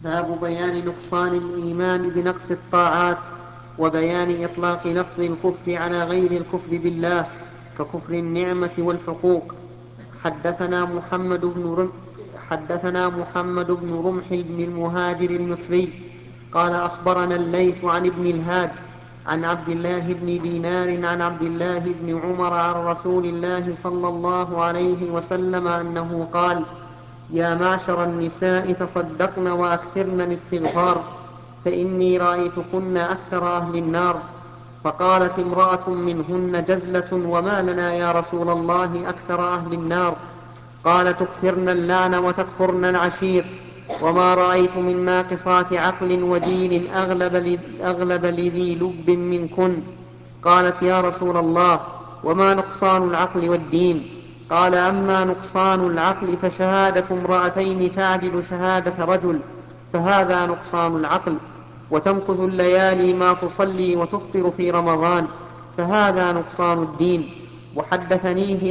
باب بيان نقصان الإيمان بنقص الطاعات، وبيان إطلاق لفظ الكفر على غير الكفر بالله ككفر النعمة والحقوق. حدثنا محمد بن رمح بن المهاجر المصري قال أخبرنا الليث عن ابن الهاد عن عبد الله بن دينار عن عبد الله بن عمر عن رسول الله صلى الله عليه وسلم أنه قال: يا معشر النساء تصدقن وأكثرن الاستغفار، فإني رأيتكن أكثر أهل النار. فقالت امرأة منهن جزلة: وما لنا يا رسول الله أكثر أهل النار؟ قال: تكثرن اللعن وتكفرن العشير، وما رأيت من ناقصات عقل ودين أغلب لذي لب منكن. قالت: يا رسول الله، وما نقصان العقل والدين؟ قال: أما نقصان العقل فشهادة امرأتين تعدل شهادة رجل، فهذا نقصان العقل. وتمكث الليالي ما تصلي وتفطر في رمضان، فهذا نقصان الدين. وحدثنيه